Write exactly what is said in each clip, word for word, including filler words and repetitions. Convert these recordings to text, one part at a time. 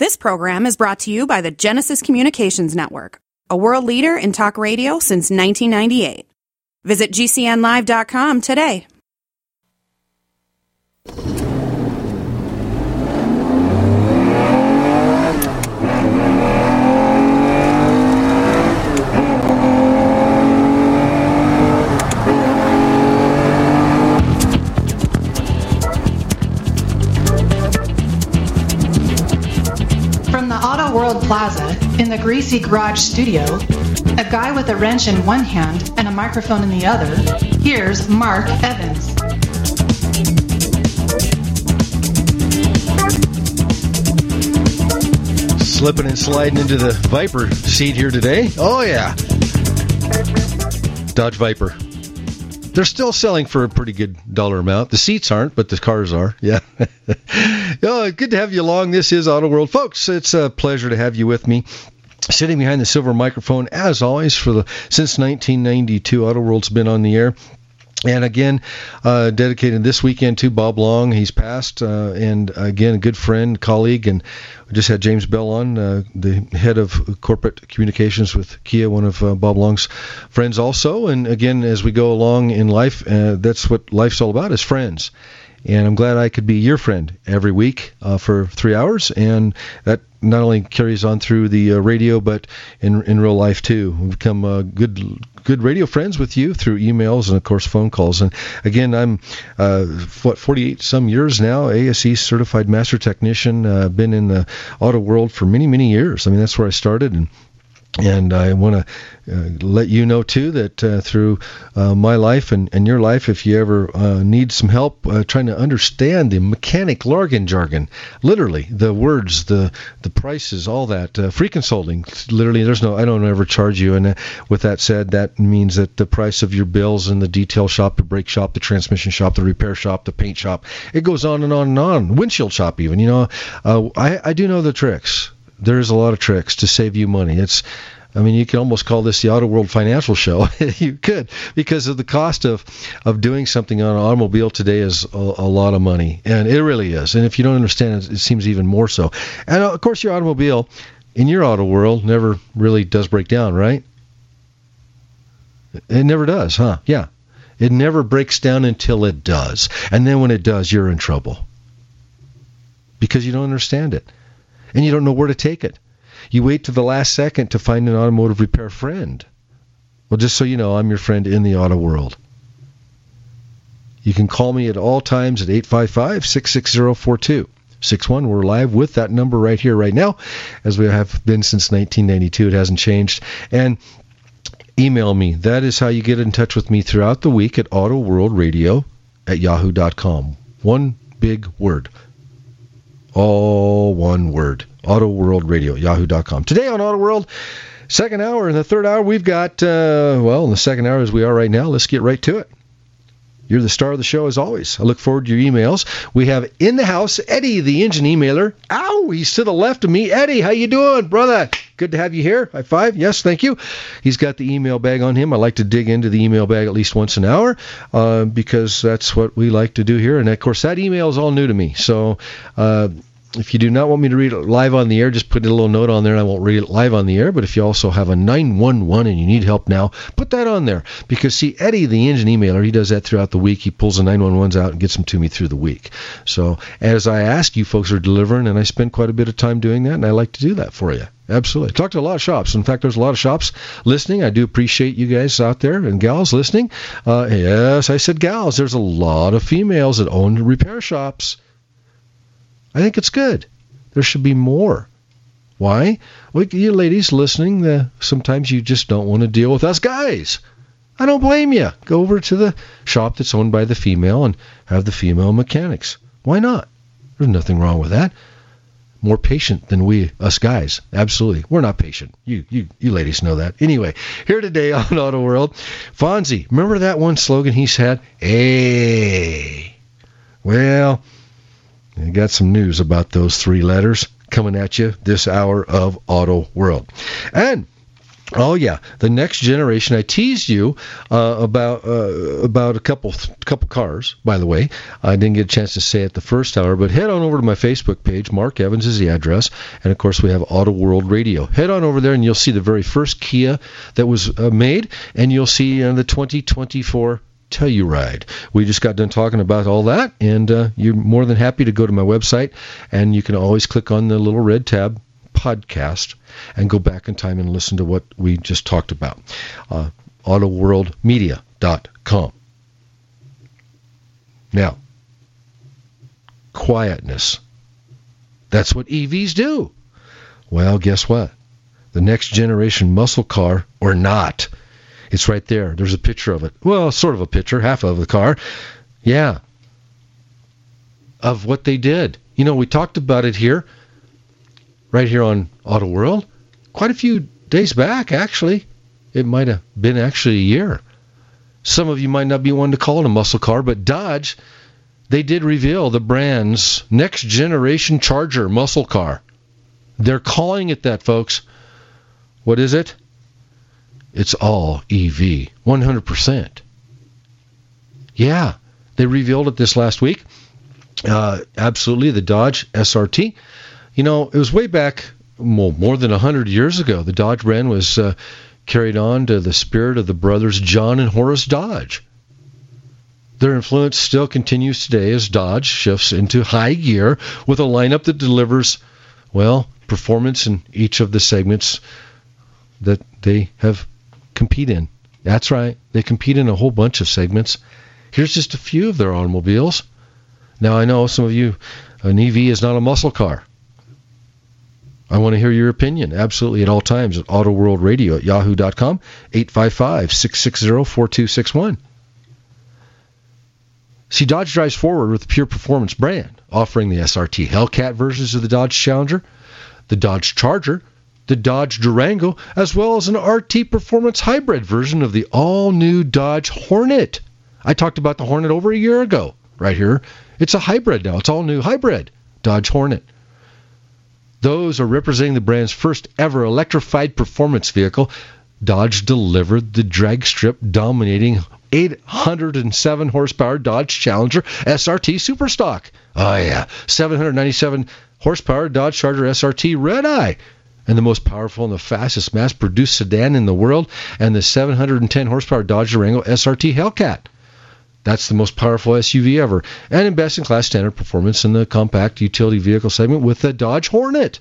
This program is brought to you by the Genesis Communications Network, a world leader in talk radio since nineteen ninety-eight. Visit G C N live dot com today. From the Auto World Plaza in the Greasy Garage studio, a guy with a wrench in one hand and a microphone in the other, here's Mark Evans. Slipping and sliding into the Viper seat here today. Oh, yeah. Dodge Viper. They're still selling for a pretty good dollar amount. The seats aren't, but the cars are. Yeah. Oh, good to have you along. This is Auto World. Folks, it's a pleasure to have you with me. Sitting behind the silver microphone, as always, for the since nineteen ninety-two, Auto World's been on the air. And again, uh, dedicated this weekend to Bob Long. He's passed, uh, and again, a good friend, colleague, and we just had James Bell on, uh, the head of corporate communications with Kia, one of uh, Bob Long's friends also. And again, as we go along in life, uh, that's what life's all about, is friends. And I'm glad I could be your friend every week uh, for three hours, and that not only carries on through the uh, radio, but in in real life too. We've become uh, good good radio friends with you through emails and of course phone calls. And again, I'm uh, what forty-eight some years now, A S E certified master technician. Uh, been in the auto world for many many years. I mean, that's where I started, and. And I want to uh, let you know, too, that uh, through uh, my life and, and your life, if you ever uh, need some help uh, trying to understand the mechanic jargon, jargon, literally, the words, the the prices, all that, uh, free consulting, literally, there's no, I don't ever charge you. And uh, with that said, that means that the price of your bills in the detail shop, the brake shop, the transmission shop, the repair shop, the paint shop, it goes on and on and on. Windshield shop even, you know, uh, I, I do know the tricks. There's a lot of tricks to save you money. It's, I mean, you can almost call this the Auto World Financial Show. You could, because of the cost of, of doing something on an automobile today is a, a lot of money, and it really is. And if you don't understand it, it seems even more so. And of course, your automobile in your auto world never really does break down, right? It never does, huh? Yeah. It never breaks down until it does. And then when it does, you're in trouble because you don't understand it. And you don't know where to take it. You wait to the last second to find an automotive repair friend. Well, just so you know, I'm your friend in the auto world. You can call me at all times at eight five five, six six zero, four two six one. We're live with that number right here, right now, as we have been since nineteen ninety-two. It hasn't changed. And email me. That is how you get in touch with me throughout the week at autoworldradio at yahoo dot com. One big word. All one word. Auto World Radio, yahoo dot com. Today on Auto World, second hour. In the third hour, we've got, uh, well, in the second hour as we are right now, let's get right to it. You're the star of the show as always. I look forward to your emails. We have in the house, Eddie, the engine emailer. Ow, he's to the left of me. Eddie, how you doing, brother? Good to have you here. High five. Yes, thank you. He's got the email bag on him. I like to dig into the email bag at least once an hour uh, because that's what we like to do here. And, of course, that email is all new to me. So, uh, if you do not want me to read it live on the air, just put a little note on there and I won't read it live on the air. But if you also have a nine one one and you need help now, put that on there. Because, see, Eddie, the engine emailer, he does that throughout the week. He pulls the nine one ones out and gets them to me through the week. So as I ask, you folks are delivering, and I spend quite a bit of time doing that, and I like to do that for you. Absolutely. I talk to a lot of shops. In fact, there's a lot of shops listening. I do appreciate you guys out there and gals listening. Uh, yes, I said gals. There's a lot of females that own repair shops. I think it's good. There should be more. Why? Well, you ladies listening, uh, sometimes you just don't want to deal with us guys. I don't blame you. Go over to the shop that's owned by the female and have the female mechanics. Why not? There's nothing wrong with that. More patient than we, us guys. Absolutely. We're not patient. You you, you ladies know that. Anyway, here today on Auto World, Fonzie, remember that one slogan he said? Hey. Well, I got some news about those three letters coming at you this hour of Auto World. And Oh yeah, the next generation. I teased you uh, about uh, about a couple couple cars. By the way, I didn't get a chance to say it the first hour, but head on over to my Facebook page. Mark Evans is the address, and of course we have Auto World Radio. Head on over there, and you'll see the very first Kia that was uh, made, and you'll see uh, the twenty twenty-four Telluride. We just got done talking about all that, and uh, you're more than happy to go to my website, and you can always click on the little red tab, podcast, and go back in time and listen to what we just talked about. Uh, auto world media dot com. Now, quietness. That's what E Vs do. Well, guess what? The next generation muscle car, or not. It's right there. There's a picture of it. Well, sort of a picture, half of the car. Yeah. Of what they did. You know, we talked about it here, right here on Auto World, quite a few days back, actually. It might have been actually a year. Some of you might not be one to call it a muscle car, but Dodge, they did reveal the brand's next generation Charger muscle car. They're calling it that, folks. What is it? It's all E V, one hundred percent. Yeah, they revealed it this last week. Uh, absolutely, the Dodge S R T. You know, it was way back, well, more than one hundred years ago. The Dodge brand was uh, carried on to the spirit of the brothers John and Horace Dodge. Their influence still continues today as Dodge shifts into high gear with a lineup that delivers, well, performance in each of the segments that they have compete in. That's right. They compete in a whole bunch of segments. Here's just a few of their automobiles. Now, I know some of you, an E V is not a muscle car. I want to hear your opinion, absolutely, at all times at Auto World Radio at yahoo dot com, eight five five, six six zero, four two six one. See, Dodge drives forward with the pure performance brand, offering the S R T Hellcat versions of the Dodge Challenger, the Dodge Charger, the Dodge Durango, as well as an R T Performance hybrid version of the all-new Dodge Hornet. I talked about the Hornet over a year ago, right here. It's a hybrid now. It's all-new hybrid Dodge Hornet. Those are representing the brand's first ever electrified performance vehicle. Dodge delivered the drag strip dominating eight hundred seven horsepower Dodge Challenger S R T Superstock. Oh yeah, seven hundred ninety-seven horsepower Dodge Charger S R T Red Eye, and the most powerful and the fastest mass-produced sedan in the world, and the seven hundred ten horsepower Dodge Durango S R T Hellcat. That's the most powerful S U V ever, and in best-in-class standard performance in the compact utility vehicle segment with the Dodge Hornet.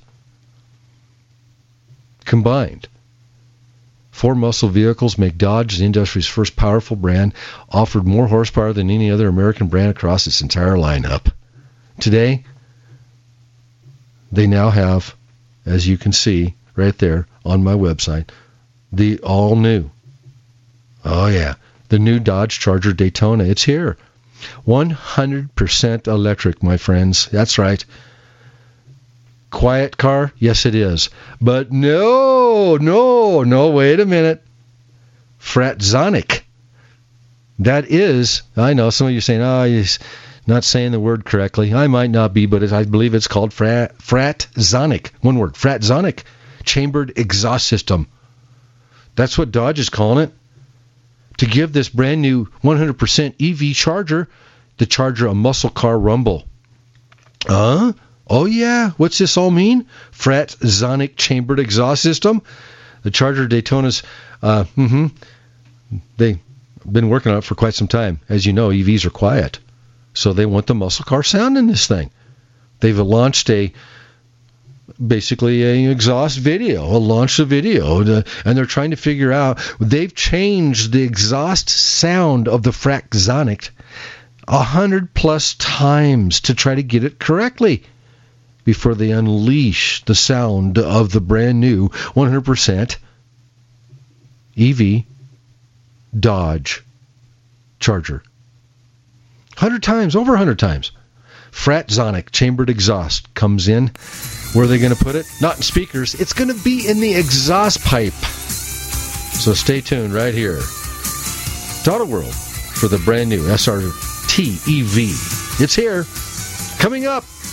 Combined, four muscle vehicles make Dodge the industry's first powerful brand, offered more horsepower than any other American brand across its entire lineup. Today, they now have, as you can see right there on my website, the all-new, oh yeah, the new Dodge Charger Daytona. It's here. one hundred percent electric, my friends. That's right. Quiet car? Yes, it is. But no, no, no, wait a minute. Fratzonic. That is, I know some of you are saying, oh, he's not saying the word correctly. I might not be, but I believe it's called frat, Fratzonic. One word, Fratzonic. Chambered exhaust system. That's what Dodge is calling it. To give this brand new one hundred percent E V Charger, the Charger a muscle car rumble. Huh? Oh yeah, what's this all mean? Fratzonic chambered exhaust system? The Charger Daytona's, uh, mm-hmm, they've been working on it for quite some time. As you know, E Vs are quiet, so they want the muscle car sound in this thing. They've launched a, basically a exhaust video, a launch a video, to, and they're trying to figure out, they've changed the exhaust sound of the Fratzonic a hundred plus times to try to get it correctly before they unleash the sound of the brand new one hundred percent E V Dodge Charger. one hundred times, over one hundred times. Fratzonic chambered exhaust comes in. Where are they going to put it? Not in speakers. It's going to be in the exhaust pipe. So stay tuned right here to Auto World for the brand new S R T E V. It's here. Coming up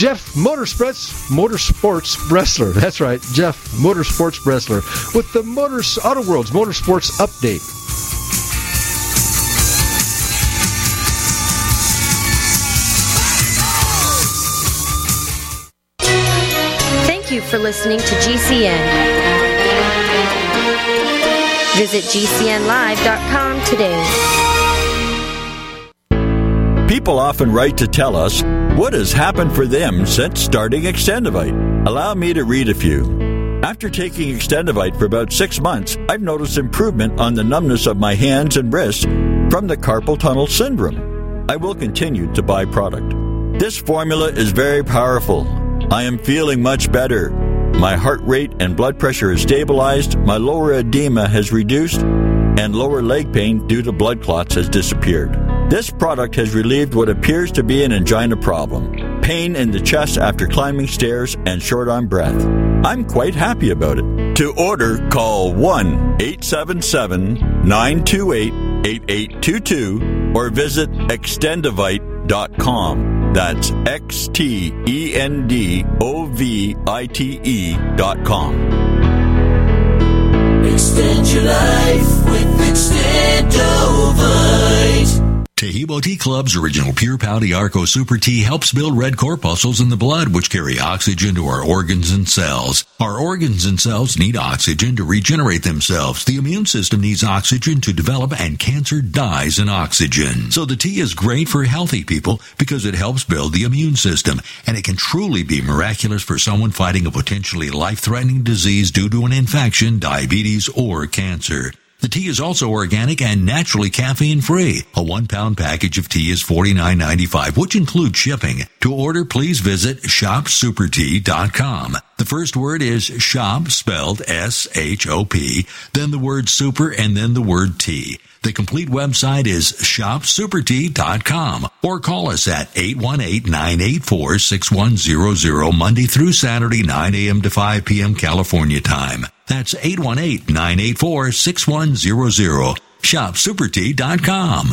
Jeff Motorsports, Motorsports Bressler. That's right, Jeff Motorsports Bressler with the Motors Auto World's Motorsports Update. Thank you for listening to G C N. Visit G C N live dot com today. People often write to tell us what has happened for them since starting Extendivite. Allow me to read a few. After taking Extendivite for about six months, I've noticed improvement on the numbness of my hands and wrists from the carpal tunnel syndrome. I will continue to buy product. This formula is very powerful. I am feeling much better. My heart rate and blood pressure is stabilized, my lower edema has reduced, and lower leg pain due to blood clots has disappeared. This product has relieved what appears to be an angina problem, pain in the chest after climbing stairs, and short on breath. I'm quite happy about it. To order, call one eight seven seven, nine two eight, eight eight two two or visit extendivite dot com. That's X T E N D O V I T E dot com. Extend your life with Extendovite. Taheebo Tea Club's original Pure Pouty Arco Super Tea helps build red corpuscles in the blood, which carry oxygen to our organs and cells. Our organs and cells need oxygen to regenerate themselves. The immune system needs oxygen to develop, and cancer dies in oxygen. So the tea is great for healthy people because it helps build the immune system, and it can truly be miraculous for someone fighting a potentially life-threatening disease due to an infection, diabetes, or cancer. The tea is also organic and naturally caffeine-free. A one-pound package of tea is forty-nine ninety-five, which includes shipping. To order, please visit shop super tea dot com. The first word is shop, spelled S H O P, then the word super, and then the word tea. The complete website is shop super tea dot com, or call us at eight one eight, nine eight four, six one zero zero Monday through Saturday, nine a.m. to five p.m. California time. That's eight one eight, nine eight four, six one zero zero. shop super tea dot com.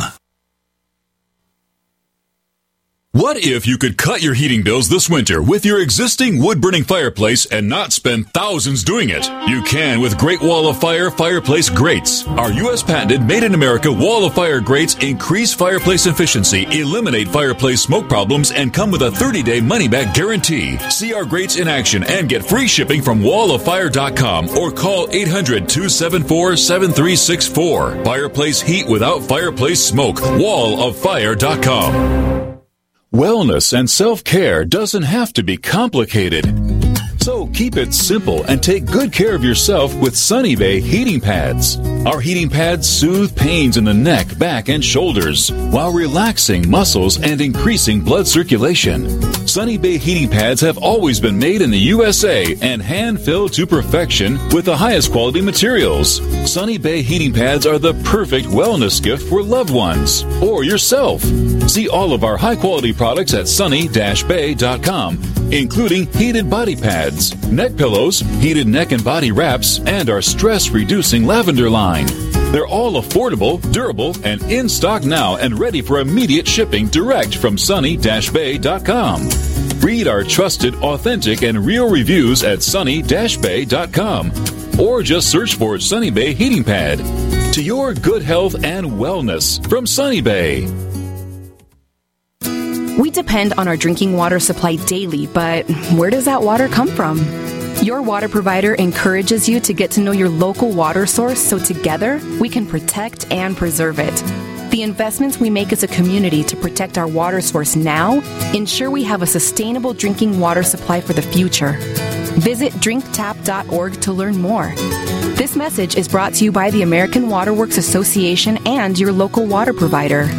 What if you could cut your heating bills this winter with your existing wood-burning fireplace and not spend thousands doing it? You can with Great Wall of Fire Fireplace Grates. Our U S patented made-in-America Wall of Fire grates increase fireplace efficiency, eliminate fireplace smoke problems, and come with a thirty-day money-back guarantee. See our grates in action and get free shipping from wall of fire dot com or call eight hundred, two seven four, seven three six four. Fireplace heat without fireplace smoke. wall of fire dot com. Wellness and self-care doesn't have to be complicated. So keep it simple and take good care of yourself with Sunny Bay heating pads. Our heating pads soothe pains in the neck, back, and shoulders while relaxing muscles and increasing blood circulation. Sunny Bay heating pads have always been made in the U S A and hand-filled to perfection with the highest quality materials. Sunny Bay heating pads are the perfect wellness gift for loved ones or yourself. See all of our high-quality products at sunny dash bay dot com, including heated body pads, neck pillows, heated neck and body wraps, and our stress-reducing lavender line. They're all affordable, durable, and in stock now and ready for immediate shipping direct from sunny dash bay dot com. Read our trusted, authentic, and real reviews at sunny dash bay dot com or just search for Sunny Bay Heating Pad. To your good health and wellness from Sunny Bay. We depend on our drinking water supply daily, but where does that water come from? Your water provider encourages you to get to know your local water source so together we can protect and preserve it. The investments we make as a community to protect our water source now ensure we have a sustainable drinking water supply for the future. Visit drink tap dot org to learn more. This message is brought to you by the American Water Works Association and your local water provider.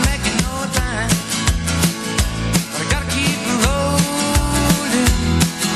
Rolling.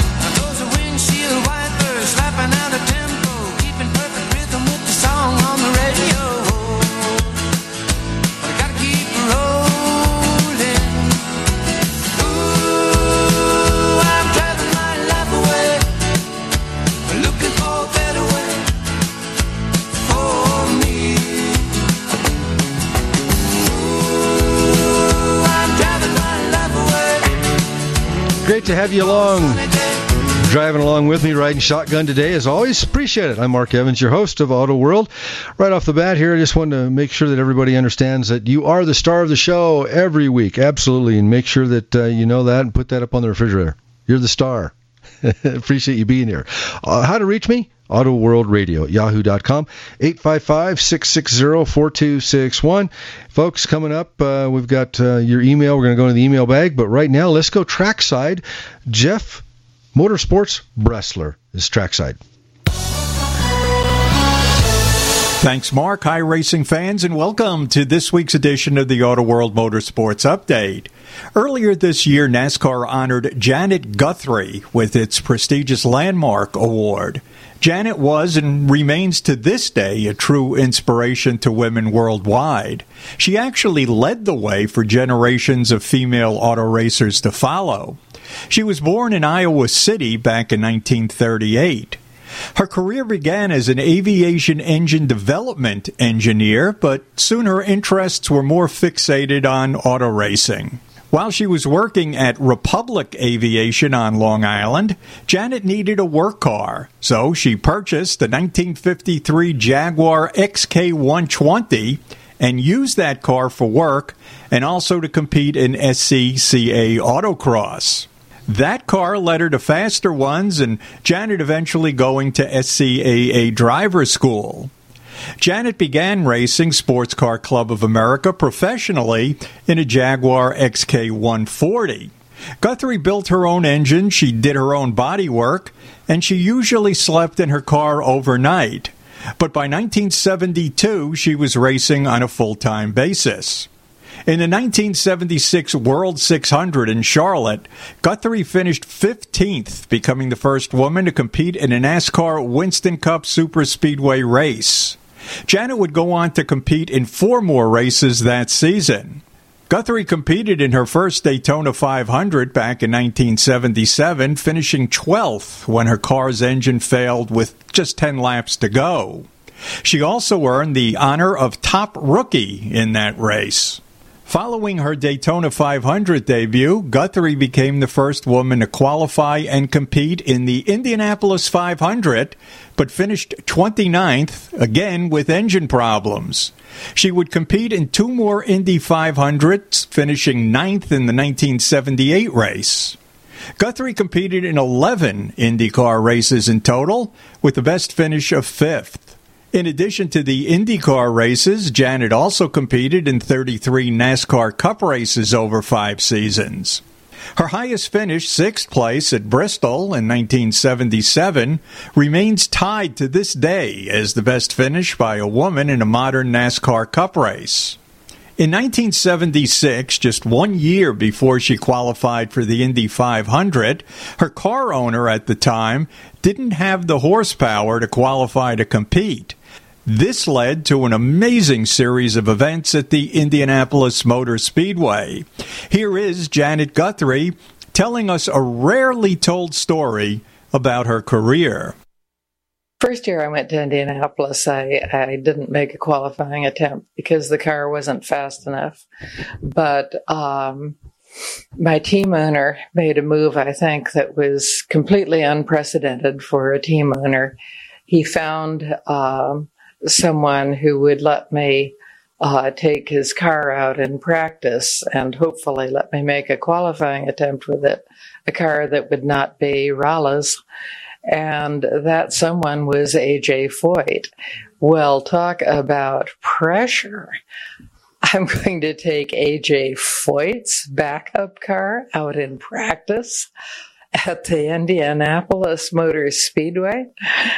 Great to have you along, driving along with me, riding shotgun today. As always, appreciate it. I'm Mark Evans, your host of Auto World. Right off the bat here, I just wanted to make sure that everybody understands that you are the star of the show every week. Absolutely. And make sure that uh, you know that and put that up on the refrigerator. You're the star. Appreciate you being here. Uh, how to reach me? Auto World Radio at yahoo dot com, eight five five, six six zero, four two six one. Folks, coming up, uh, we've got uh, your email. We're going to go into the email bag, but right now, let's go trackside. Jeff Motorsports Bressler is trackside. Thanks, Mark. Hi, racing fans, and welcome to this week's edition of the Auto World Motorsports Update. Earlier this year, NASCAR honored Janet Guthrie with its prestigious Landmark Award. Janet was and remains to this day a true inspiration to women worldwide. She actually led the way for generations of female auto racers to follow. She was born in Iowa City back in nineteen thirty-eight. Her career began as an aviation engine development engineer, but soon her interests were more fixated on auto racing. While she was working at Republic Aviation on Long Island, Janet needed a work car, so she purchased the nineteen fifty-three Jaguar X K one twenty and used that car for work and also to compete in S C C A Autocross. That car led her to faster ones, and Janet eventually going to S C A A driver school. Janet began racing Sports Car Club of America professionally in a Jaguar X K one forty. Guthrie built her own engine, she did her own body work, and she usually slept in her car overnight. But by nineteen seventy-two, she was racing on a full-time basis. In the nineteen seventy-six World six hundred in Charlotte, Guthrie finished fifteenth, becoming the first woman to compete in a NASCAR Winston Cup Superspeedway race. Janet would go on to compete in four more races that season. Guthrie competed in her first Daytona five hundred back in nineteen seventy-seven, finishing twelfth when her car's engine failed with just ten laps to go. She also earned the honor of top rookie in that race. Following her Daytona five hundred debut, Guthrie became the first woman to qualify and compete in the Indianapolis five hundred, but finished twenty-ninth, again with engine problems. She would compete in two more Indy five hundreds, finishing ninth in the nineteen seventy-eight race. Guthrie competed in eleven IndyCar races in total, with the best finish of fifth. In addition to the IndyCar races, Janet also competed in thirty-three NASCAR Cup races over five seasons. Her highest finish, sixth place at Bristol in nineteen seventy-seven, remains tied to this day as the best finish by a woman in a modern NASCAR Cup race. In nineteen seventy-six, just one year before she qualified for the Indy five hundred, her car owner at the time didn't have the horsepower to qualify to compete. This led to an amazing series of events at the Indianapolis Motor Speedway. Here is Janet Guthrie telling us a rarely told story about her career. First year I went to Indianapolis, I, I didn't make a qualifying attempt because the car wasn't fast enough. But um, my team owner made a move, I think, that was completely unprecedented for a team owner. He found um, someone who would let me uh, take his car out in practice and hopefully let me make a qualifying attempt with it, a car that would not be Rolla's. And that someone was A J Foyt. Well, talk about pressure. I'm going to take A J Foyt's backup car out in practice at the Indianapolis Motor Speedway.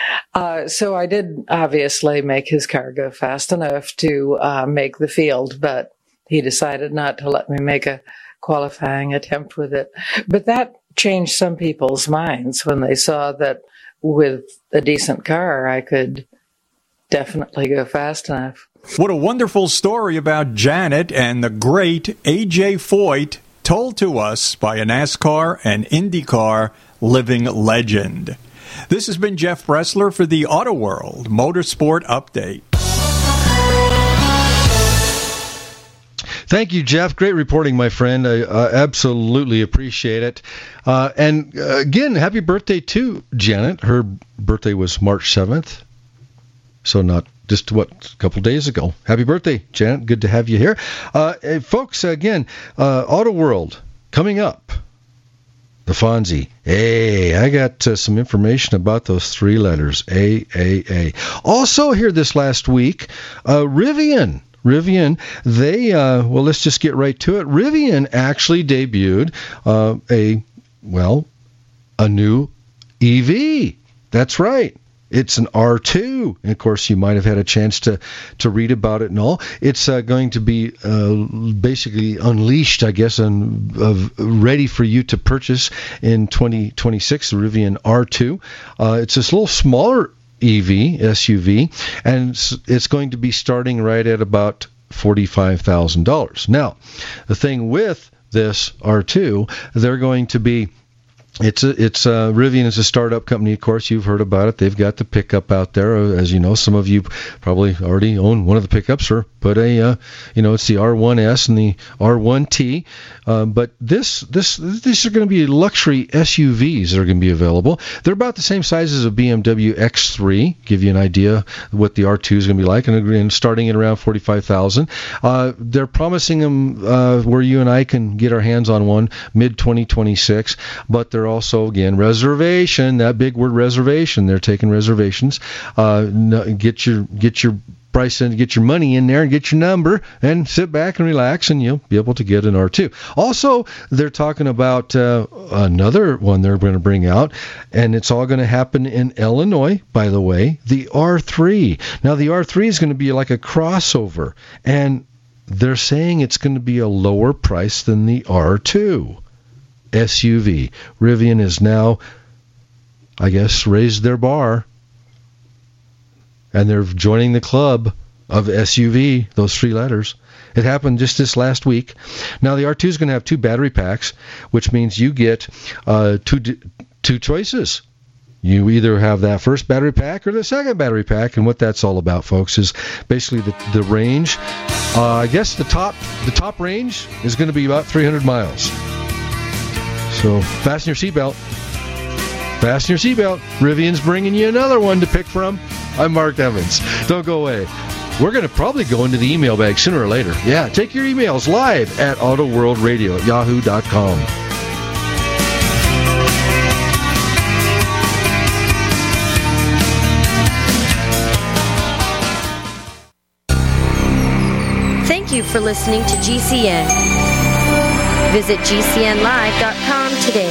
Uh, so I did obviously make his car go fast enough to uh, make the field, but he decided not to let me make a qualifying attempt with it. But that changed some people's minds when they saw that with a decent car, I could definitely go fast enough. What a wonderful story about Janet and the great A J Foyt, told to us by a NASCAR and IndyCar living legend. This has been Jeff Bressler for the Auto World Motorsport Update. Thank you, Jeff. Great reporting, my friend. I uh, absolutely appreciate it. Uh, and uh, again, happy birthday to Janet. Her birthday was March seventh, so not just, what, a couple days ago. Happy birthday, Janet. Good to have you here. Uh, hey, folks, again, uh, Auto World coming up. The Fonzie. Hey, I got uh, some information about those three letters, A A A. Also here this last week, uh, Rivian. Rivian, they, uh, well, let's just get right to it. Rivian actually debuted uh, a, well, a new E V. That's right. It's an R two. And, of course, you might have had a chance to, to read about it and all. It's uh, going to be uh, basically unleashed, I guess, and uh, ready for you to purchase in twenty twenty-six, the Rivian R two. Uh, it's this little smaller E V, S U V, and it's going to be starting right at about forty-five thousand dollars. Now, the thing with this R two, they're going to be It's a, it's a, Rivian is a startup company, of course. You've heard about it. They've got the pickup out there. As you know, some of you probably already own one of the pickups or put a, uh, you know, it's the R one S and the R one T. Uh, but this, this, these are going to be luxury S U Vs that are going to be available. They're about the same size as a B M W X three. Give you an idea what the R two is going to be like, and, and starting at around forty-five thousand dollars. Uh, they're promising them uh, where you and I can get our hands on one mid twenty twenty-six, but they're also, again, reservation, that big word reservation. They're taking reservations. Uh, get your get your price in, get your money in there and get your number and sit back and relax, and you'll be able to get an R two. Also, they're talking about uh, another one they're going to bring out, and it's all going to happen in Illinois, by the way, the R three. Now, the R three is going to be like a crossover, and they're saying it's going to be a lower price than the R two. S U V. Rivian has now, I guess, raised their bar, and they're joining the club of S U V, those three letters. It happened just this last week. Now, the R two is going to have two battery packs, which means you get uh, two two choices. You either have that first battery pack or the second battery pack, and what that's all about, folks, is basically the, the range. Uh, I guess the top the top range is going to be about three hundred miles. So fasten your seatbelt. Fasten your seatbelt. Rivian's bringing you another one to pick from. I'm Mark Evans. Don't go away. We're going to probably go into the email bag sooner or later. Yeah, take your emails live at autoworldradio at yahoo dot com. Thank you for listening to G C N. Visit G C N live dot com today.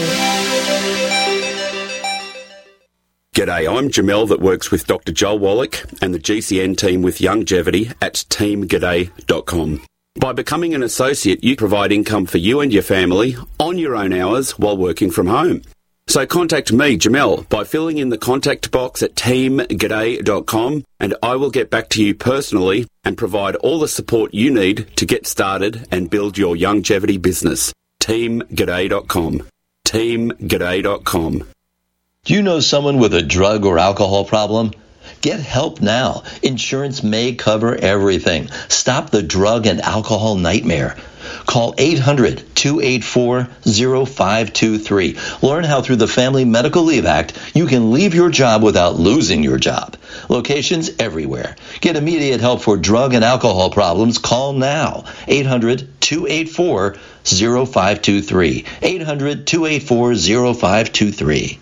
G'day, I'm Jamel that works with Doctor Joel Wallach and the G C N team with Longevity at team g'day dot com. By becoming an associate, you provide income for you and your family on your own hours while working from home. So contact me, Jamel, by filling in the contact box at team g'day dot com, and I will get back to you personally and provide all the support you need to get started and build your longevity business. team g'day dot com. team g'day dot com. Do you know someone with a drug or alcohol problem? Get help now. Insurance may cover everything. Stop the drug and alcohol nightmare. Call eight hundred, two eight four, zero five two three. Learn how through the Family Medical Leave Act you can leave your job without losing your job. Locations everywhere. Get immediate help for drug and alcohol problems. Call now. eight hundred, two eight four, zero five two three. eight hundred, two eight four, zero five two three.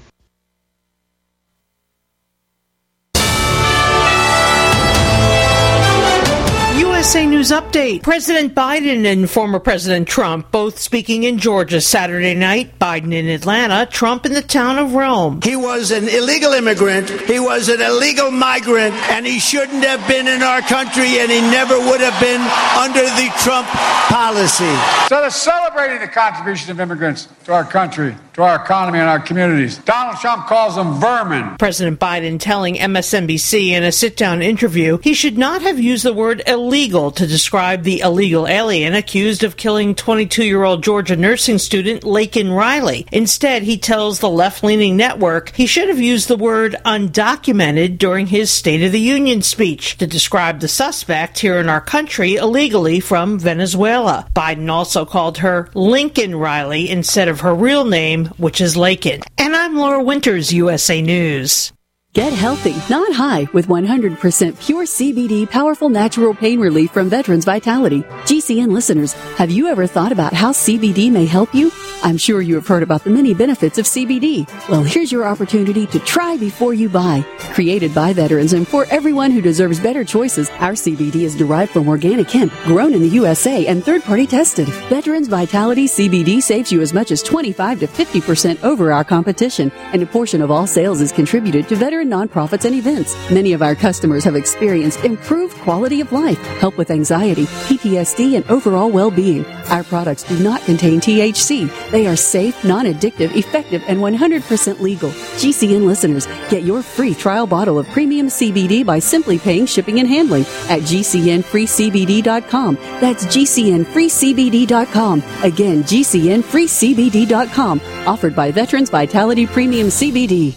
U S A News Update. President Biden and former President Trump both speaking in Georgia Saturday night. Biden in Atlanta, Trump in the town of Rome. He was an illegal immigrant. He was an illegal migrant, and he shouldn't have been in our country, and he never would have been under the Trump policy. So they're celebrating the contribution of immigrants to our country, to our economy and our communities. Donald Trump calls them vermin. President Biden telling M S N B C in a sit-down interview he should not have used the word illegal illegal to describe the illegal alien accused of killing twenty-two-year-old Georgia nursing student Laken Riley. Instead, he tells the left-leaning network he should have used the word undocumented during his State of the Union speech to describe the suspect here in our country illegally from Venezuela. Biden also called her Lincoln Riley instead of her real name, which is Laken. And I'm Laura Winters, U S A News. Get healthy, not high, with one hundred percent pure C B D powerful natural pain relief from Veterans Vitality. G C N listeners, have you ever thought about how C B D may help you? I'm sure you have heard about the many benefits of C B D. Well, here's your opportunity to try before you buy. Created by veterans and for everyone who deserves better choices, our C B D is derived from organic hemp, grown in the U S A and third-party tested. Veterans Vitality C B D saves you as much as twenty-five to fifty percent over our competition, and a portion of all sales is contributed to veteran nonprofits and events. Many of our customers have experienced improved quality of life, help with anxiety, P T S D, and overall well-being. Our products do not contain T H C. They are safe, non-addictive, effective, and one hundred percent legal. G C N listeners, get your free trial bottle of premium C B D by simply paying shipping and handling at G C N free C B D dot com. That's G C N free C B D dot com. Again, G C N free C B D dot com. Offered by Veterans Vitality Premium C B D.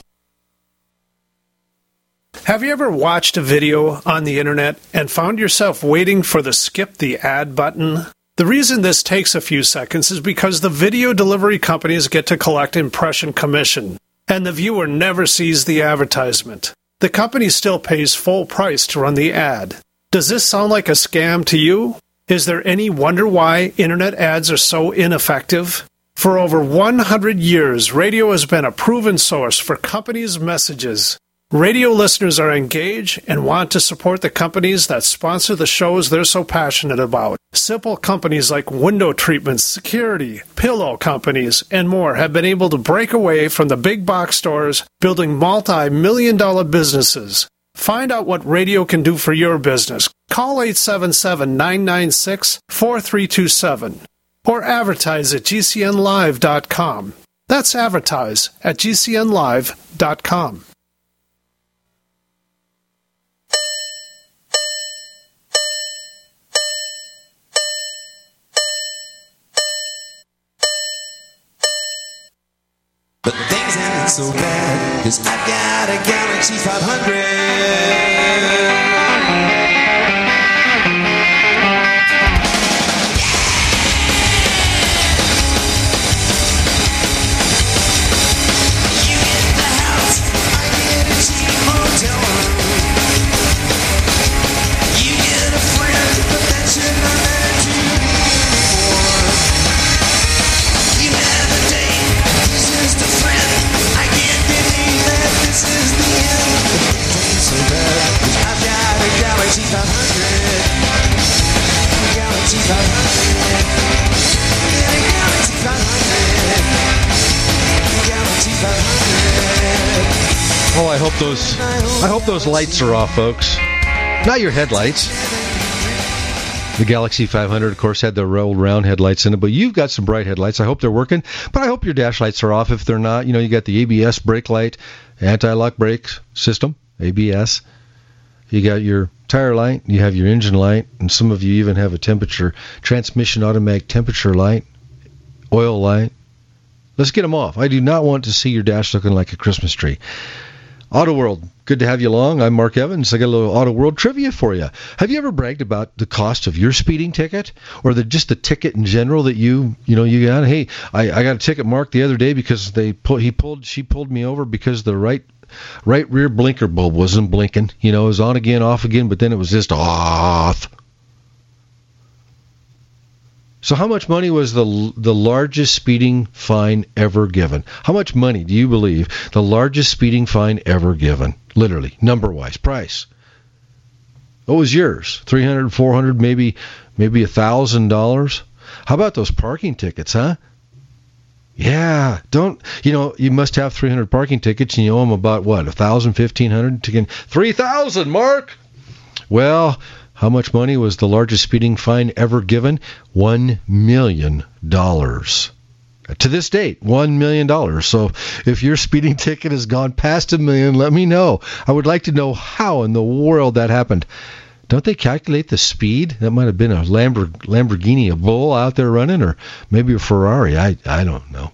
Have you ever watched a video on the internet and found yourself waiting for the skip the ad button? The reason this takes a few seconds is because the video delivery companies get to collect impression commission, and the viewer never sees the advertisement. The company still pays full price to run the ad. Does this sound like a scam to you? Is there any wonder why internet ads are so ineffective? For over one hundred years, radio has been a proven source for companies' messages. Radio listeners are engaged and want to support the companies that sponsor the shows they're so passionate about. Simple companies like window treatments, security, pillow companies, and more have been able to break away from the big box stores, building multi-million dollar businesses. Find out what radio can do for your business. Call eight seven seven, nine nine six, four three two seven or advertise at G C N live dot com. That's advertise at G C N live dot com. But things ain't so bad, cause I've got a Galaxy five hundred. You get the house, I get a cheap motel room. You get a friend, but that should not matter to me anymore. You have a date, he's just a friend. I can't believe that this is the end. But things ain't so bad, cause I've got a Galaxy five hundred. Galaxy five hundred. Get a Galaxy five hundred. Galaxy five hundred. Oh, I hope those I hope those lights are off, folks. Not your headlights. The Galaxy five hundred, of course, had the rolled round headlights in it, but you've got some bright headlights. I hope they're working, but I hope your dash lights are off. If they're not, you know, you got the A B S brake light, anti-lock brake system, A B S. You got your tire light, you have your engine light, and some of you even have a temperature, transmission automatic temperature light, oil light. Let's get them off. I do not want to see your dash looking like a Christmas tree. Auto World, good to have you along. I'm Mark Evans. I got a little Auto World trivia for you. Have you ever bragged about the cost of your speeding ticket, or the just the ticket in general that you you know you got? Hey, I, I got a ticket marked the other day because they pull, he pulled she pulled me over because the right right rear blinker bulb wasn't blinking. You know, it was on again, off again, but then it was just off. So how much money was the the largest speeding fine ever given? How much money do you believe the largest speeding fine ever given? Literally, number-wise, price. What was yours? three hundred, four hundred, maybe maybe one thousand dollars? How about those parking tickets, huh? Yeah, don't, you know, you must have three hundred parking tickets and you owe them about, what, one thousand, fifteen hundred? three thousand, Mark! Well, how much money was the largest speeding fine ever given? One million dollars. To this date, one million dollars. So if your speeding ticket has gone past a million, let me know. I would like to know how in the world that happened. Don't they calculate the speed? That might have been a Lambor- Lamborghini, a Bull out there running, or maybe a Ferrari. I I don't know.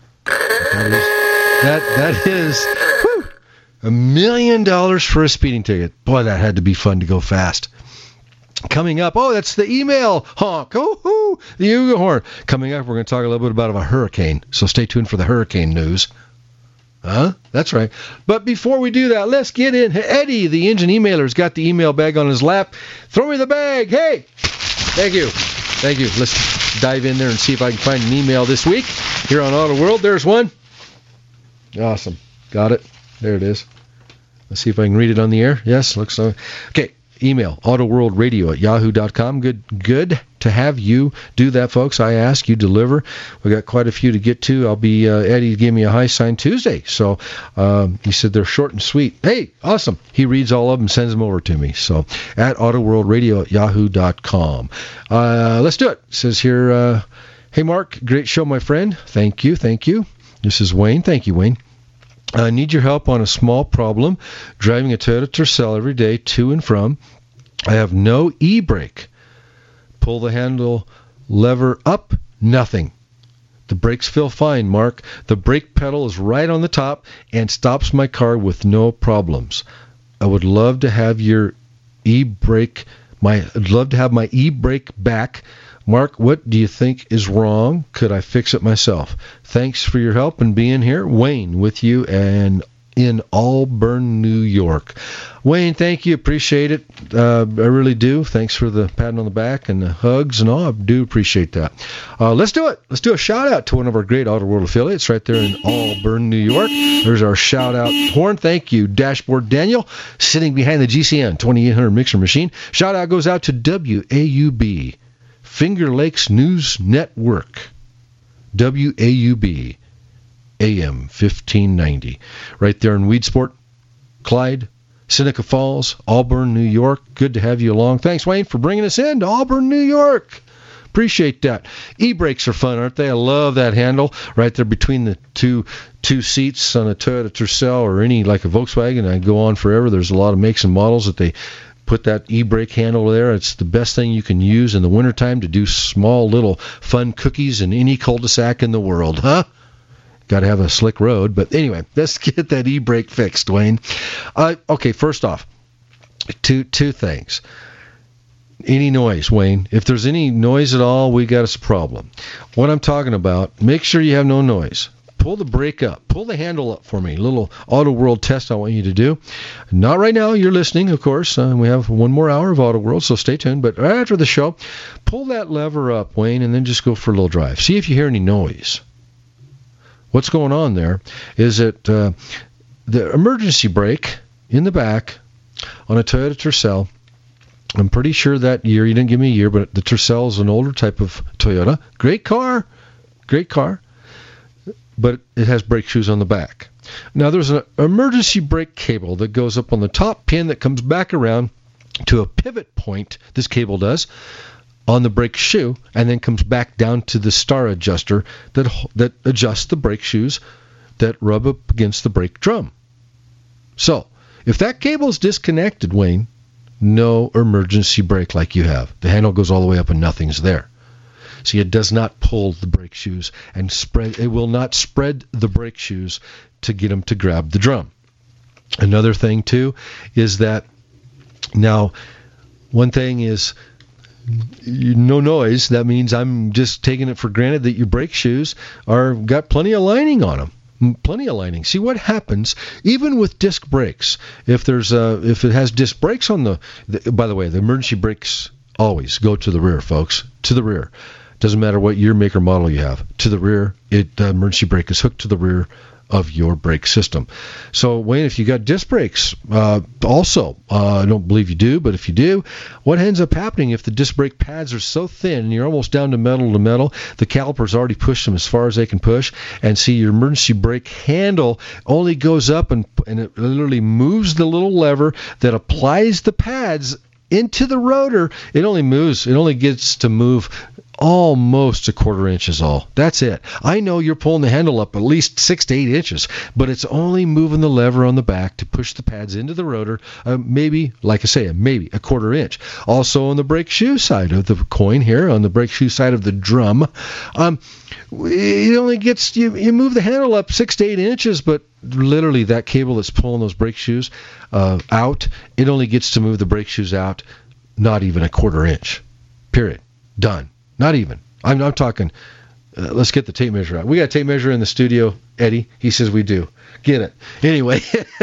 That is, that, that is whew, a million dollars for a speeding ticket. Boy, that had to be fun to go fast. Coming up, oh, that's the email honk. Oh, oh the Uga horn. Coming up, we're going to talk a little bit about a hurricane. So stay tuned for the hurricane news. Huh? That's right. But before we do that, let's get in. Eddie, the engine emailer's got the email bag on his lap. Throw me the bag. Hey! Thank you. Thank you. Let's dive in there and see if I can find an email this week here on Auto World. There's one. Awesome. Got it. There it is. Let's see if I can read it on the air. Yes, looks so. Okay. Email, autoworldradio at yahoo dot com. Good good to have you do that, folks. I ask, you deliver. We got quite a few to get to. I'll be, uh, Eddie gave me a high sign Tuesday. So um, he said they're short and sweet. Hey, awesome. He reads all of them and sends them over to me. So at autoworldradio at yahoo dot com. Uh, let's do it. It says here, uh, hey, Mark, great show, my friend. Thank you. Thank you. This is Wayne. Thank you, Wayne. I need your help on a small problem. Driving a Toyota Tercel every day to and from. I have no e-brake. Pull the handle lever up, nothing. The brakes feel fine, Mark. The brake pedal is right on the top and stops my car with no problems. I would love to have your e-brake, my, I'd love to have my e-brake back. Mark, what do you think is wrong? Could I fix it myself? Thanks for your help and being here. Wayne with you and in Auburn, New York. Wayne, thank you. Appreciate it. Uh, I really do. Thanks for the patting on the back and the hugs and all. I do appreciate that. Uh, let's do it. Let's do a shout out to one of our great Auto World affiliates right there in Auburn, New York. There's our shout out horn. Thank you, Dashboard Daniel, sitting behind the G C N twenty-eight hundred mixer machine. Shout out goes out to W A U B. Finger Lakes News Network, W A U B, A M fifteen ninety, right there in Weedsport, Clyde, Seneca Falls, Auburn, New York. Good to have you along. Thanks, Wayne, for bringing us in to Auburn, New York. Appreciate that. E-brakes are fun, aren't they? I love that handle right there between the two two seats on a Toyota Tercel or any like a Volkswagen. I go on forever. There's a lot of makes and models that they put that e-brake handle there. It's the best thing you can use in the wintertime to do small little fun cookies in any cul-de-sac in the world, huh? Got to have a slick road. But anyway, let's get that e-brake fixed, Wayne. Uh, okay, first off, two two things. Any noise, Wayne. If there's any noise at all, we got a problem. What I'm talking about, make sure you have no noise. Pull the brake up. Pull the handle up for me. A little Auto World test I want you to do. Not right now. You're listening, of course. Uh, we have one more hour of Auto World, so stay tuned. But right after the show, pull that lever up, Wayne, and then just go for a little drive. See if you hear any noise. What's going on there is that uh, the emergency brake in the back on a Toyota Tercel, I'm pretty sure that year, you didn't give me a year, but the Tercel is an older type of Toyota. Great car. Great car. But it has brake shoes on the back. Now, there's an emergency brake cable that goes up on the top pin that comes back around to a pivot point, this cable does, on the brake shoe, and then comes back down to the star adjuster that that adjusts the brake shoes that rub up against the brake drum. So, if that cable is disconnected, Wayne, no emergency brake like you have. The handle goes all the way up and nothing's there. See, it does not pull the brake shoes and spread. It will not spread the brake shoes to get them to grab the drum. Another thing, too, is that now one thing is no noise. That means I'm just taking it for granted that your brake shoes are got plenty of lining on them. Plenty of lining. See what happens even with disc brakes. If there's a, if it has disc brakes on the, the, by the way, the emergency brakes always go to the rear, folks, to the rear. Doesn't matter what year, make, or model you have. To the rear, it the emergency brake is hooked to the rear of your brake system. So, Wayne, if you got disc brakes, uh, also, uh, I don't believe you do, but if you do, what ends up happening if the disc brake pads are so thin and you're almost down to metal to metal, the calipers already push them as far as they can push, and see your emergency brake handle only goes up and, and it literally moves the little lever that applies the pads into the rotor. It only moves, it only gets to move almost a quarter inch is all. That's it. I know you're pulling the handle up at least six to eight inches, but it's only moving the lever on the back to push the pads into the rotor, uh, maybe, like I say, maybe a quarter inch. Also on the brake shoe side of the coin here, on the brake shoe side of the drum, um, it only gets, you, you move the handle up six to eight inches, but literally that cable that's pulling those brake shoes uh, out, it only gets to move the brake shoes out not even a quarter inch. Period. Done. Not even. I'm, I'm talking, uh, let's get the tape measure out. We got a tape measure in the studio, Eddie. He says we do. Get it. Anyway,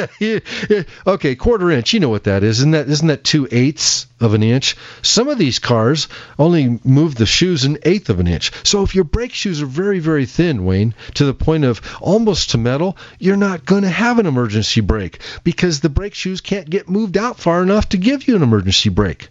okay, quarter inch. You know what that is. Isn't that, isn't that two eighths of an inch? Some of these cars only move the shoes an eighth of an inch. So if your brake shoes are very, very thin, Wayne, to the point of almost to metal, you're not going to have an emergency brake because the brake shoes can't get moved out far enough to give you an emergency brake.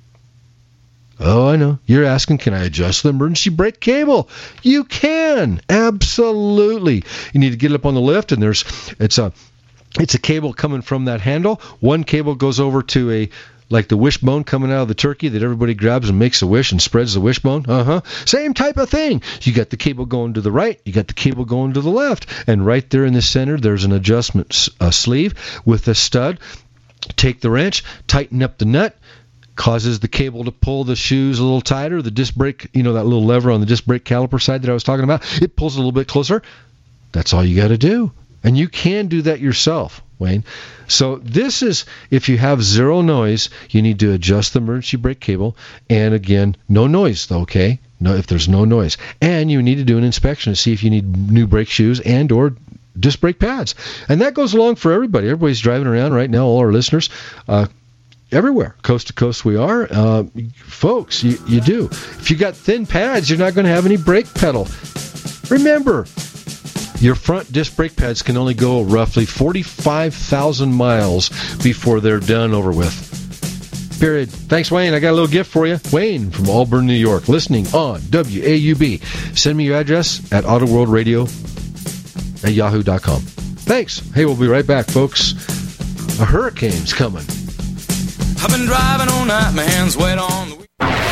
Oh, I know. You're asking, can I adjust the emergency brake cable? You can. Absolutely. You need to get it up on the lift, and there's it's a it's a cable coming from that handle. One cable goes over to a like the wishbone coming out of the turkey that everybody grabs and makes a wish and spreads the wishbone. Uh-huh. Same type of thing. You got the cable going to the right. You got the cable going to the left. And right there in the center, there's an adjustment uh, sleeve with a stud. Take the wrench, tighten up the nut, causes the cable to pull the shoes a little tighter. The disc brake, you know, that little lever on the disc brake caliper side that I was talking about, it pulls a little bit closer. That's all you got to do. And you can do that yourself, Wayne. So this is, if you have zero noise, you need to adjust the emergency brake cable. And again, no noise, though, okay? No, if there's no noise. And you need to do an inspection to see if you need new brake shoes and or disc brake pads. And that goes along for everybody. Everybody's driving around right now, all our listeners, uh, everywhere, coast to coast we are. Uh, folks, you, you do. If you got thin pads, you're not going to have any brake pedal. Remember, your front disc brake pads can only go roughly forty-five thousand miles before they're done over with. Period. Thanks, Wayne. I got a little gift for you. Wayne from Auburn, New York, listening on W A U B. Send me your address at auto world radio at yahoo dot com. Thanks. Hey, we'll be right back, folks. A hurricane's coming. I've been driving all night, my hands wet on the...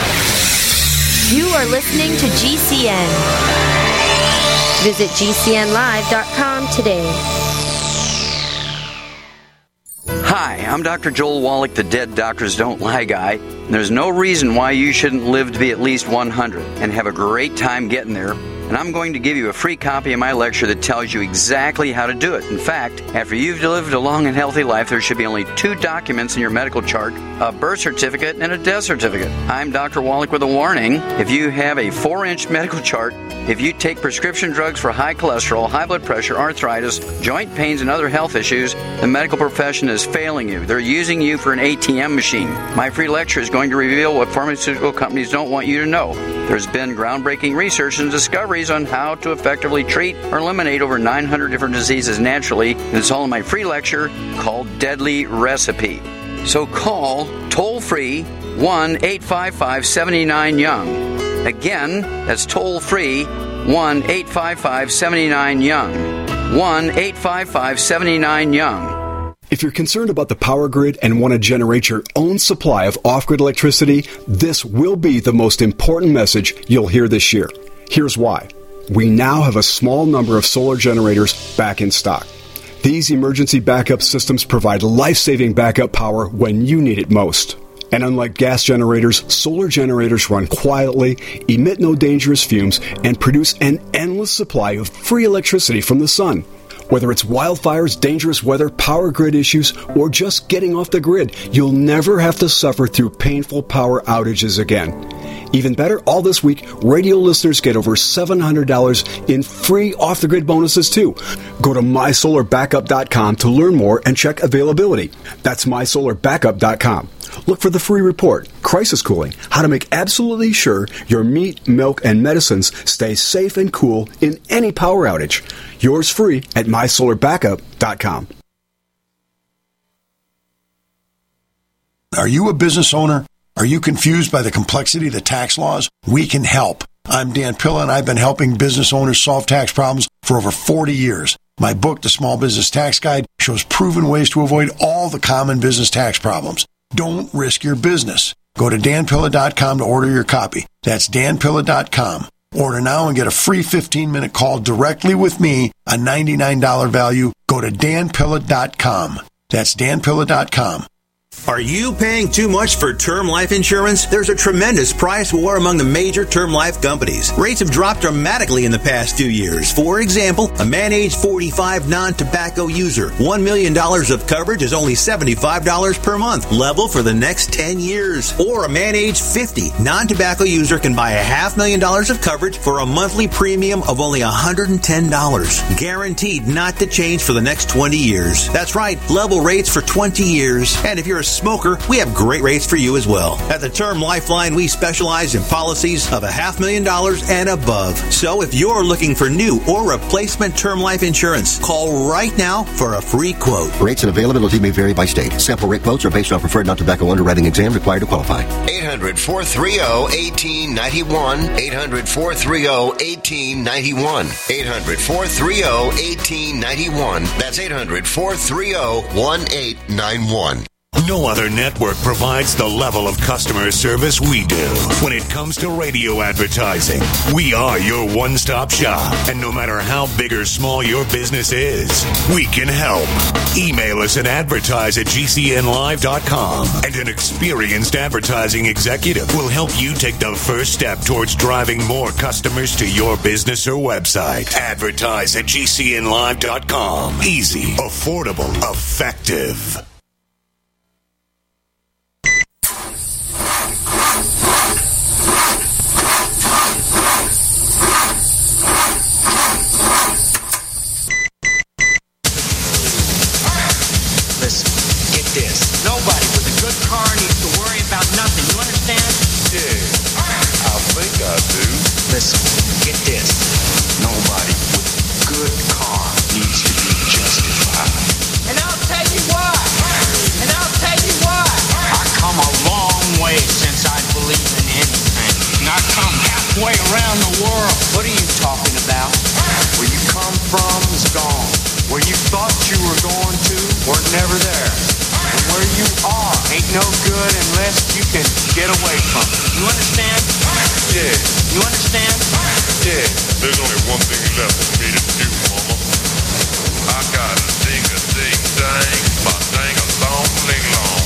You are listening to G C N. Visit G C N live dot com today. Hi, I'm Doctor Joel Wallach, the Dead Doctors Don't Lie guy. There's no reason why you shouldn't live to be at least one hundred and have a great time getting there. And I'm going to give you a free copy of my lecture that tells you exactly how to do it. In fact, after you've lived a long and healthy life, there should be only two documents in your medical chart, a birth certificate and a death certificate. I'm Doctor Wallach with a warning. If you have a four-inch medical chart, if you take prescription drugs for high cholesterol, high blood pressure, arthritis, joint pains, and other health issues, the medical profession is failing you. They're using you for an A T M machine. My free lecture is going to reveal what pharmaceutical companies don't want you to know. There's been groundbreaking research and discoveries on how to effectively treat or eliminate over nine hundred different diseases naturally, and it's all in my free lecture called Deadly Recipe. So call toll-free one eight five five, seven nine, young. Again, that's toll-free one eight five five, seven nine, young. one eight five five, seven nine, young. If you're concerned about the power grid and want to generate your own supply of off-grid electricity, this will be the most important message you'll hear this year. Here's why. We now have a small number of solar generators back in stock. These emergency backup systems provide life-saving backup power when you need it most. And unlike gas generators, solar generators run quietly, emit no dangerous fumes, and produce an endless supply of free electricity from the sun. Whether it's wildfires, dangerous weather, power grid issues, or just getting off the grid, you'll never have to suffer through painful power outages again. Even better, all this week, radio listeners get over seven hundred dollars in free off-the-grid bonuses, too. Go to my solar backup dot com to learn more and check availability. That's my solar backup dot com. Look for the free report, Crisis Cooling, how to make absolutely sure your meat, milk, and medicines stay safe and cool in any power outage. Yours free at my solar backup dot com. Are you a business owner? Are you confused by the complexity of the tax laws? We can help. I'm Dan Pilla, and I've been helping business owners solve tax problems for over forty years. My book, The Small Business Tax Guide, shows proven ways to avoid all the common business tax problems. Don't risk your business. Go to dan pilla dot com to order your copy. That's dan pilla dot com. Order now and get a free fifteen-minute call directly with me, a ninety-nine dollars value. Go to dan pilla dot com. That's dan pilla dot com. Are you paying too much for term life insurance? There's a tremendous price war among the major term life companies. Rates have dropped dramatically in the past few years. For example, a man age forty-five non-tobacco user, one million dollars of coverage is only seventy-five dollars per month, level for the next ten years. Or a man age fifty non-tobacco user can buy a half million dollars of coverage for a monthly premium of only one hundred ten dollars. Guaranteed not to change for the next twenty years. That's right, level rates for twenty years. And if you're a smoker, we have great rates for you as well. At the Term Lifeline, we specialize in policies of a half million dollars and above. So if you're looking for new or replacement term life insurance, call right now for a free quote. Rates and availability may vary by state. Sample rate quotes are based on preferred non-tobacco underwriting exam required to qualify. eight hundred, four three zero, one eight nine one. eight hundred, four three zero, one eight nine one. eight hundred, four three zero, one eight nine one. That's eight hundred, four three zero, one eight nine one. No other network provides the level of customer service we do. When it comes to radio advertising, we are your one-stop shop. And no matter how big or small your business is, we can help. Email us at advertise at g c n live dot com, and an experienced advertising executive will help you take the first step towards driving more customers to your business or website. Advertise at g c n live dot com. Easy, affordable, effective. Nobody with a good car needs to worry about nothing. You understand? Yeah, I think I do. Listen, get this. Nobody with a good car needs to be justified. And I'll tell you why. And I'll tell you why. I come a long way since I believe in anything. And I come halfway around the world. What are you talking about? Where you come from is gone. Where you thought you were going to, we're never there. And where you are ain't no good unless you can get away from it. You understand? Yeah. You understand? Yeah. There's only one thing left for me to do, Mama. I gotta ding a ding dang, my dang a long ling long.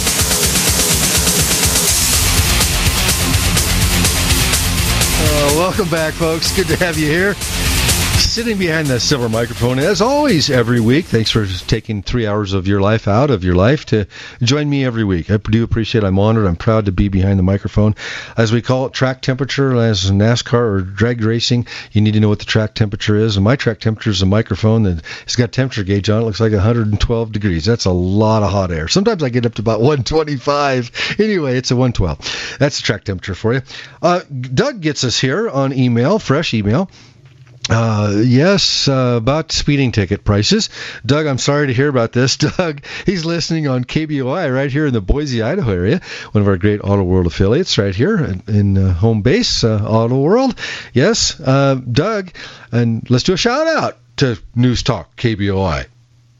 Uh, welcome back, folks. Good to have you here. Sitting behind the silver microphone, as always, every week. Thanks for taking three hours of your life out of your life to join me every week. I do appreciate it. I'm honored. I'm proud to be behind the microphone. As we call it, track temperature, as NASCAR or drag racing, you need to know what the track temperature is. And my track temperature is a microphone that has got a temperature gauge on it. It looks like one hundred twelve degrees. That's a lot of hot air. Sometimes I get up to about one twenty-five. Anyway, it's a one twelve. That's the track temperature for you. Uh, Doug gets us here on email, fresh email. Uh, yes, uh, about speeding ticket prices. Doug, I'm sorry to hear about this. Doug, he's listening on K B O I right here in the Boise, Idaho area, one of our great Auto World affiliates right here in, in uh, home base, uh, Auto World. Yes, uh, Doug, and let's do a shout out to News Talk K B O I.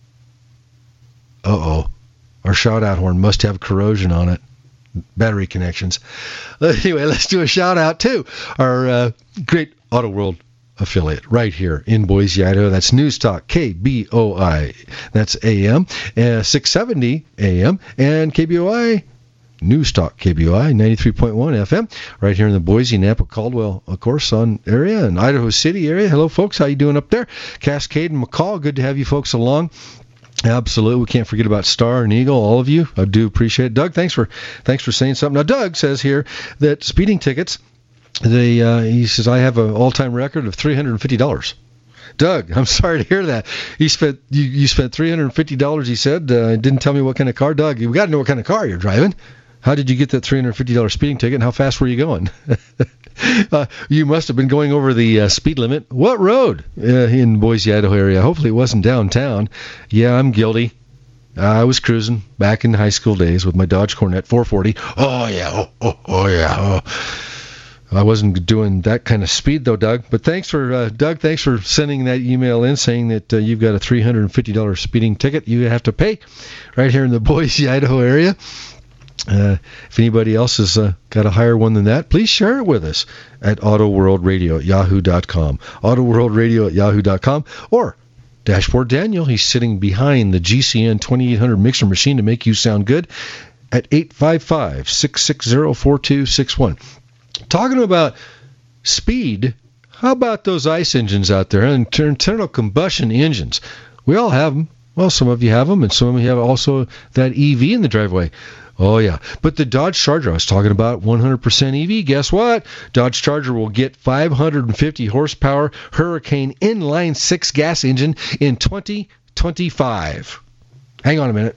Uh-oh, our shout out horn must have corrosion on it. Battery connections. Anyway, let's do a shout out to our uh, great Auto World affiliate right here in Boise, Idaho. That's News Talk K B O I. That's A M, uh, six seventy A M, and K B O I News Talk K B O I ninety-three point one F M right here in the Boise, Napa, Caldwell, of course, on area and Idaho City area. Hello, folks. How you doing up there? Cascade and McCall. Good to have you folks along. Absolutely. We can't forget about Star and Eagle, all of you. I do appreciate it. Doug, thanks for thanks for saying something. Now, Doug says here that speeding tickets, They, uh, he says, I have an all-time record of three hundred fifty dollars. Doug, I'm sorry to hear that. You spent you, you spent three hundred fifty dollars, he said. Uh, didn't tell me what kind of car. Doug, you got to know what kind of car you're driving. How did you get that three hundred fifty dollars speeding ticket, and how fast were you going? uh, you must have been going over the uh, speed limit. What road uh, in Boise, Idaho area? Hopefully it wasn't downtown. Yeah, I'm guilty. I was cruising back in high school days with my Dodge Cornet four forty. Oh, yeah. Oh, oh, oh yeah. Oh. I wasn't doing that kind of speed, though, Doug. But thanks for, uh, Doug, thanks for sending that email in saying that uh, you've got a three hundred fifty dollars speeding ticket you have to pay right here in the Boise, Idaho area. Uh, if anybody else has uh, got a higher one than that, please share it with us at autoworldradio at yahoo dot com. autoworldradio at yahoo dot com. Or Dashboard Daniel, he's sitting behind the G C N twenty-eight hundred mixer machine to make you sound good at eight five five, six six zero, four two six one. Talking about speed, how about those ICE engines out there, internal combustion engines? We all have them. Well, some of you have them, and some of you have also that E V in the driveway. Oh, yeah. But the Dodge Charger, I was talking about one hundred percent E V. Guess what? Dodge Charger will get five hundred fifty horsepower Hurricane inline six gas engine in twenty twenty-five. Hang on a minute.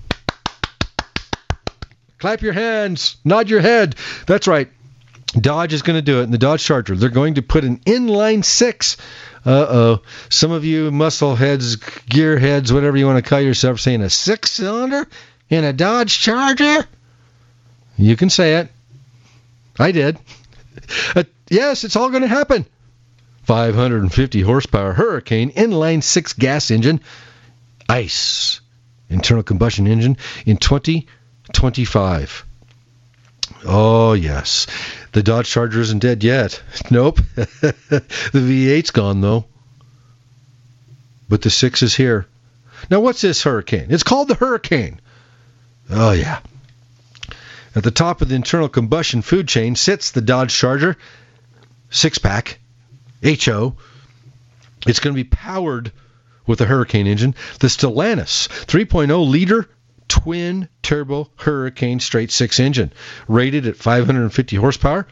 Clap your hands. Nod your head. That's right. Dodge is going to do it in the Dodge Charger. They're going to put an inline six. Uh-oh. Some of you muscle heads, gear heads, whatever you want to call yourself, saying a six-cylinder in a Dodge Charger? You can say it. I did. Uh, yes, it's all going to happen. five hundred fifty horsepower Hurricane inline six gas engine, ICE, internal combustion engine in twenty twenty-five. Oh, yes. The Dodge Charger isn't dead yet. Nope. The V eight's gone, though. But the six is here. Now, what's this Hurricane? It's called the Hurricane. Oh, yeah. At the top of the internal combustion food chain sits the Dodge Charger six-pack, H O. It's going to be powered with a Hurricane engine. The Stellantis three point oh liter twin-turbo Hurricane straight six engine, rated at five hundred fifty horsepower.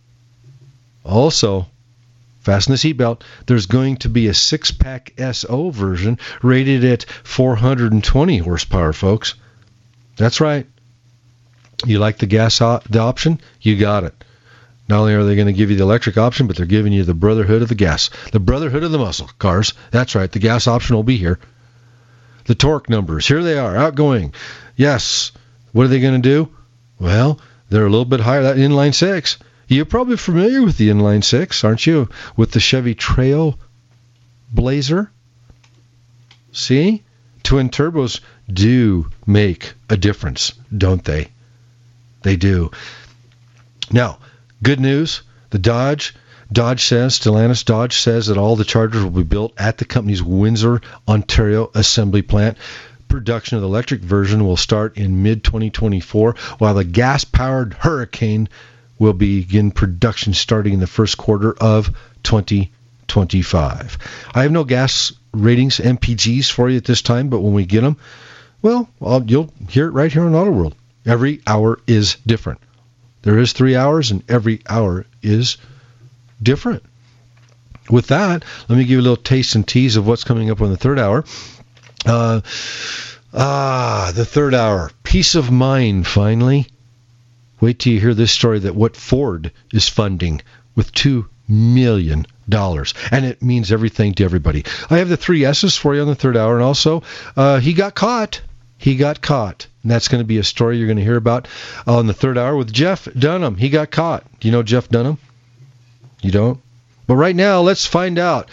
Also, fasten the seatbelt, there's going to be a six-pack S O version rated at four hundred twenty horsepower, folks. That's right. You like the gas op- the option? You got it. Not only are they going to give you the electric option, but they're giving you the brotherhood of the gas. The brotherhood of the muscle cars. That's right. The gas option will be here. The torque numbers. Here they are. Outgoing. Yes. What are they going to do? Well, they're a little bit higher. That inline six. You're probably familiar with the inline six, aren't you? With the Chevy Trail Blazer. See? Twin turbos do make a difference, don't they? They do. Now, good news. The Dodge, Dodge says, Stellantis Dodge says that all the Chargers will be built at the company's Windsor, Ontario assembly plant. Production of the electric version will start in mid twenty twenty-four, while the gas-powered Hurricane will begin production starting in the first quarter of twenty twenty-five. I have no gas ratings, M P Gs for you at this time, but when we get them, well, I'll, you'll hear it right here on Auto World. Every hour is different. There is three hours, and every hour is different. With that, let me give you a little taste and tease of what's coming up on the third hour. Uh, ah, the third hour. Peace of mind, finally. Wait till you hear this story that what Ford is funding with two million dollars. And it means everything to everybody. I have the three S's for you on the third hour. And also, uh, he got caught. He got caught. And that's going to be a story you're going to hear about on the third hour with Jeff Dunham. He got caught. Do you know Jeff Dunham? You don't? But right now, let's find out.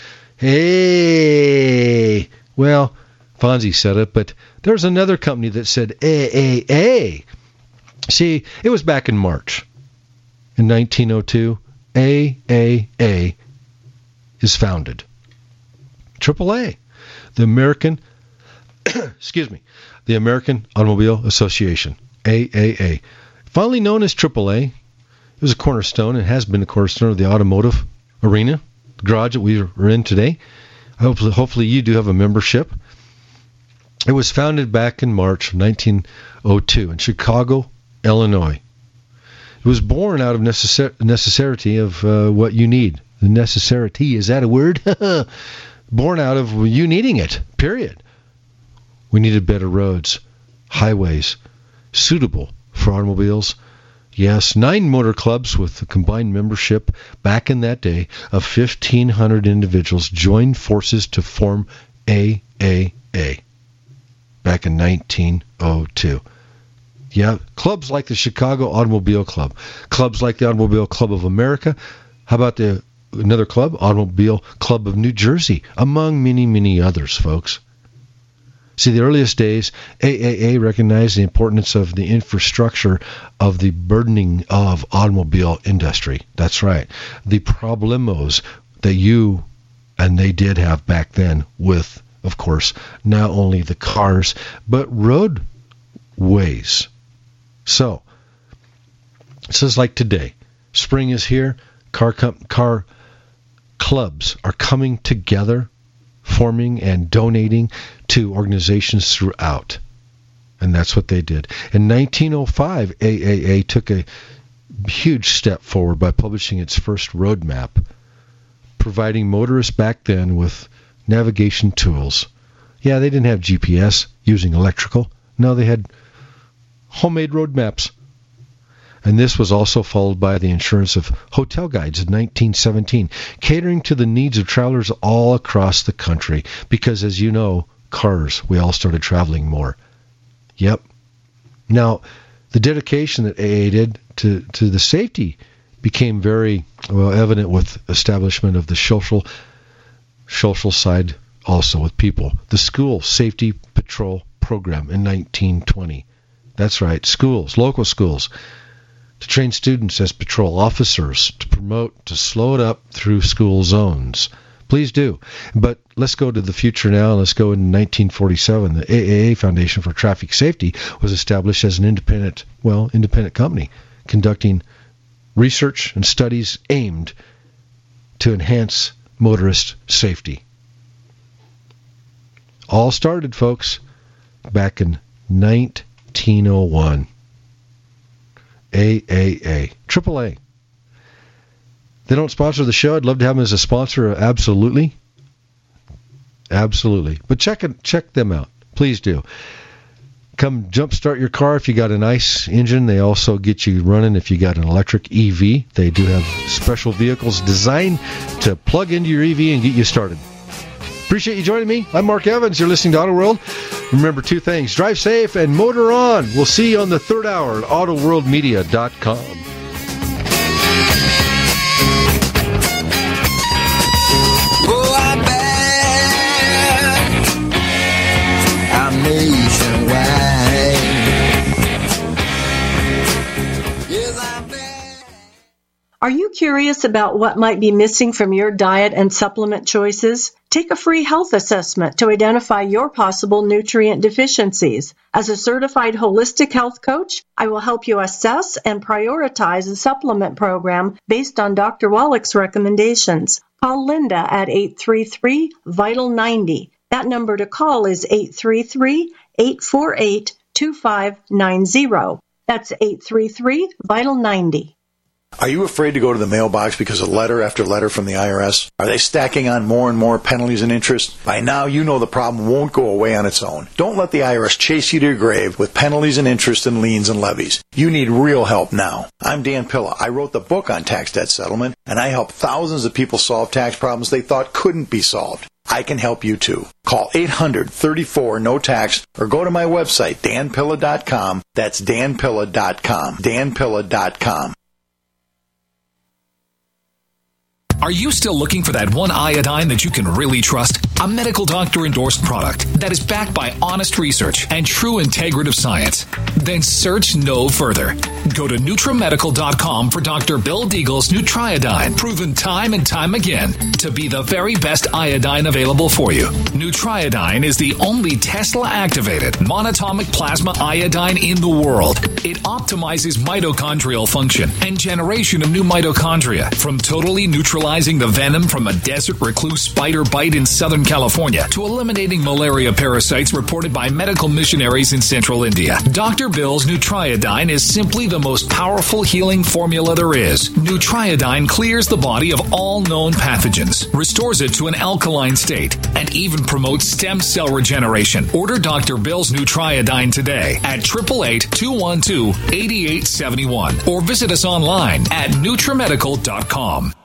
Hey, well, Fonzie said it, but there's another company that said A A A. See, it was back in March. In nineteen oh two, A A A is founded. triple A, the American, excuse me, the American Automobile Association, A A A. Finally known as triple A, it was a cornerstone and has been a cornerstone of the automotive arena, the garage that we are in today. Hopefully, hopefully you do have a membership. It was founded back in March of nineteen oh two in Chicago, Illinois. It was born out of necessar- necessity of uh, what you need. The necessity, is that a word? Born out of you needing it, period. We needed better roads, highways, suitable for automobiles. Yes, nine motor clubs with a combined membership back in that day of fifteen hundred individuals joined forces to form A A A back in nineteen oh two. Yeah, clubs like the Chicago Automobile Club, clubs like the Automobile Club of America. How about the another club, Automobile Club of New Jersey, among many, many others, folks. See, the earliest days, A A A recognized the importance of the infrastructure of the burdening of automobile industry. That's right. The problemos that you and they did have back then with, of course, not only the cars, but roadways. So, it's just like today. Spring is here. Car com- car clubs are coming together, forming and donating to organizations throughout. And that's what they did. In nineteen oh five, A A A took a huge step forward by publishing its first road map, providing motorists back then with navigation tools. Yeah, they didn't have G P S using electrical. No, they had homemade road maps. And this was also followed by the insurance of hotel guides in nineteen seventeen, catering to the needs of travelers all across the country. Because, as you know, cars, we all started traveling more. Yep. Now, the dedication that A A A did to, to the safety became very well evident with establishment of the social social side also with people. The School Safety Patrol Program in nineteen twenty. That's right, schools, local schools, to train students as patrol officers, to promote, to slow it up through school zones. Please do. But let's go to the future now. Let's go in nineteen forty-seven. The A A A Foundation for Traffic Safety was established as an independent, well, independent company, conducting research and studies aimed to enhance motorist safety. All started, folks, back in nineteen oh one. A A A. triple A. They don't sponsor the show. I'd love to have them as a sponsor. Absolutely. Absolutely. But check it, check them out. Please do. Come jumpstart your car if you got an ICE engine. They also get you running if you got an electric E V. They do have special vehicles designed to plug into your E V and get you started. Appreciate you joining me. I'm Mark Evans. You're listening to Auto World. Remember two things. Drive safe and motor on. We'll see you on the third hour at auto world media dot com. Oh, I bet I'm nationwide. Yes, I bet. Are you curious about what might be missing from your diet and supplement choices? Take a free health assessment to identify your possible nutrient deficiencies. As a certified holistic health coach, I will help you assess and prioritize a supplement program based on Doctor Wallach's recommendations. Call Linda at eight three three, vital ninety. That number to call is eight three three, eight four eight, two five nine zero. That's eight three three, vital ninety. Are you afraid to go to the mailbox because of letter after letter from the I R S? Are they stacking on more and more penalties and interest? By now, you know the problem won't go away on its own. Don't let the I R S chase you to your grave with penalties and interest and liens and levies. You need real help now. I'm Dan Pilla. I wrote the book on tax debt settlement, and I help thousands of people solve tax problems they thought couldn't be solved. I can help you too. Call eight hundred, thirty-four, no tax or go to my website, dan pilla dot com. That's dan pilla dot com. dan pilla dot com. Are you still looking for that one iodine that you can really trust? A medical doctor endorsed product that is backed by honest research and true integrative science? Then search no further. Go to nutramedical dot com for Doctor Bill Deagle's Nutriodine, proven time and time again to be the very best iodine available for you. Nutriodine is the only Tesla-activated monatomic plasma iodine in the world. It optimizes mitochondrial function and generation of new mitochondria from totally neutralizing the venom from a desert recluse spider bite in Southern California to eliminating malaria parasites reported by medical missionaries in central India. Doctor Bill's Nutriodine is simply the most powerful healing formula there is. Nutriodine clears the body of all known pathogens, restores it to an alkaline state, and even promotes stem cell regeneration. Order Doctor Bill's Nutriodine today at eight eight eight, two one two, eight eight seven one or visit us online at nutramedical dot com.